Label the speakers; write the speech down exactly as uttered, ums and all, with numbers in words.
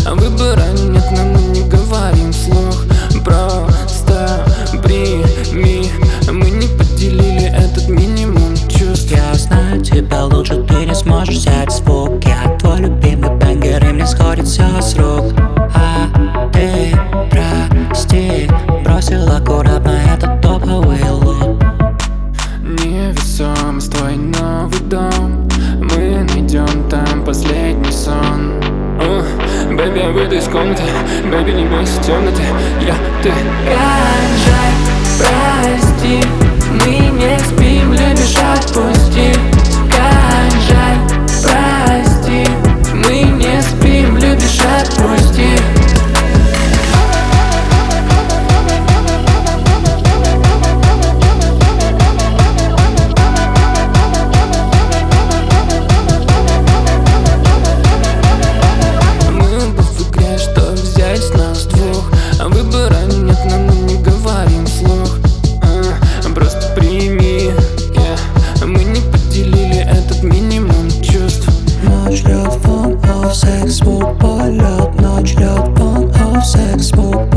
Speaker 1: Выбора нет, но мы не говорим вслух. Просто прими, мы не поделили этот минимум чувств.
Speaker 2: Я знаю тебя лучше, ты не сможешь взять звук. Я твой любимый бэнгер, и мне сходит все с рук. А ты, прости, бросил аккуратно этот топовый лук.
Speaker 1: Невесомость, твой новый дом, мы найдем там последний сон. Бэби, я выйду из комнаты, бэби, не бойся темноты, я, ты.
Speaker 3: Как жаль, прости, мы не спим, любишь, отпусти. Как жаль, прости, мы не спим, любишь, отпусти.
Speaker 1: Выбора нет, но мы не говорим вслух. а, Просто прими, yeah. Мы не поделили этот минимум чувств.
Speaker 2: Ночь лед, фон of секс, звук полет. Ночь лед, фон of секс, звук